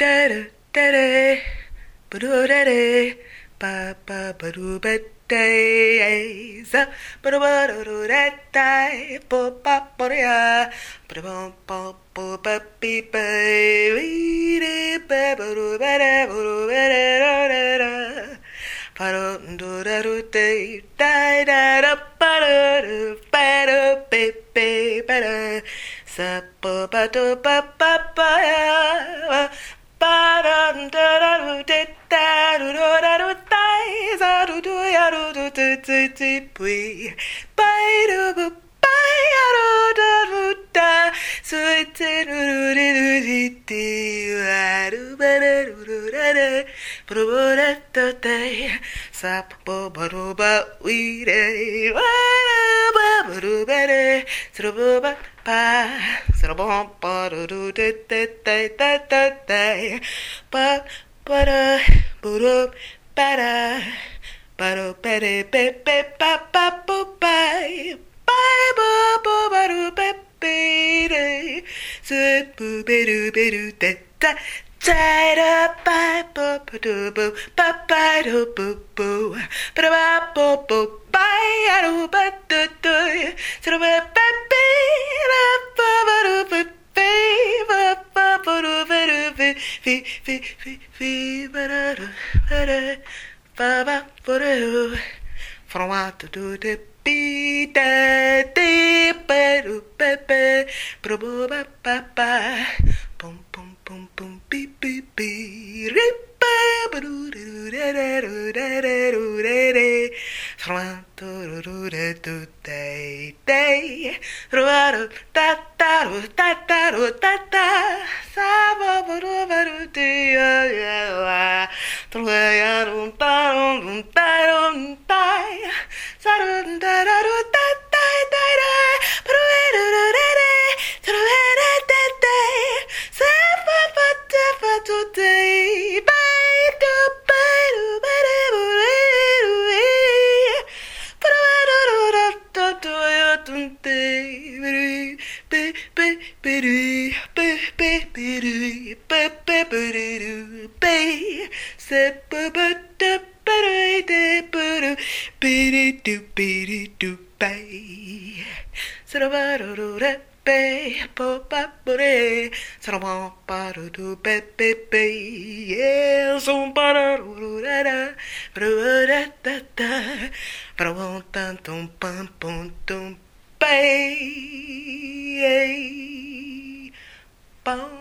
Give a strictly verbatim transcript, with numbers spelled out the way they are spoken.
da da da da, ba do da da, ba ba ba do ba da, za ba do ba do do da da, ba ba ba da, ba ba ba ba ba be ba, we da ba ba do ba da ba do ba da da da da. Ba do do da do da da da da ba do ba do ba ba ba da. Sa ba ba do ba ba ba ya ba da da da do da da do do da do da za do do ya do do do do do bui ba do bu ba ya do da do da so te do do do do do la do ba da do do da da ba do da da da sa ba ba do ba we da ba ba do ba da so ba ba ba so ba ba do do da da da da da da ba ba da ba do ba da ba do ba da ba ba ba ba ba ba ba ba ba ba do ba ba da so bu ba do ba do da da da da ba ba ba do ba ba ba do ba ba ba ba ba ba ba ya do ba do do so ba ba ba ba ba do ba ba ba ba do ba do ba fi fi fi fi ba da ba da ba ba ba do from what to do the be da de ba do ba ba ba ba ba ba bum bum bum bum beep beep beep rip ba ba do do da da do da da do da da from what to do da do day day ro ro da da ro da da ro da da sa ba ba ro ba ro de ya ya wa tro ya ro da ro da ro da sa ro da da ro da da da da ro ro ro da da tro da da da sa ba ba da ba do de ba do ba do ba da bo yeah, so ba da da da da da da but I want that dum bum bum dum bay.